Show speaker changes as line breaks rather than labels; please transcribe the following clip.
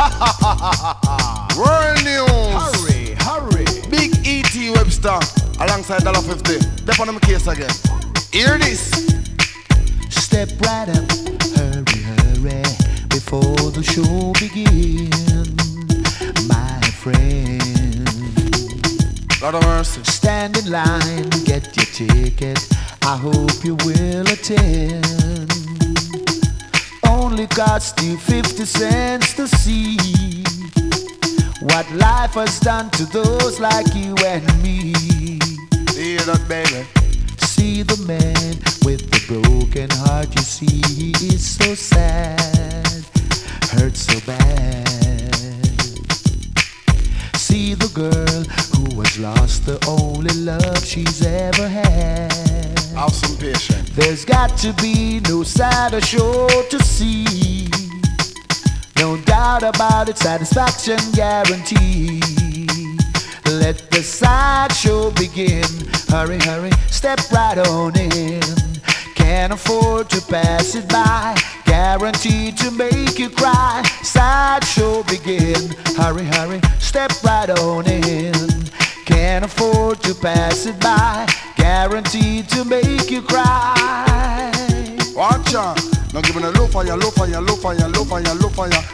World news.
Hurry, hurry.
Big E.T. Webster alongside $50. Step on them case again. Hear this.
Step right up, hurry, hurry, before the show begins, my friend.
Lord of mercy.
Stand in line, get your ticket. I hope you will attend. Only costs you 50 cents to see what life has done to those like you and me.
Hear that, baby?
See the man with the broken heart, you see he is so sad, hurt so bad. See the girl who has lost the only love she's ever had.
Have some patience.
There's got to be no sadder show to see. No doubt about it, satisfaction guaranteed. Let the sideshow begin. Hurry, hurry, step right on in. Can't afford to pass it by. Guaranteed to make you cry. Sideshow begin. Hurry, hurry, step right on in. Can't afford to pass it by. Guaranteed to make you cry.
Watch out. Now give me a low fire, low fire, low fire, low fire, low fire.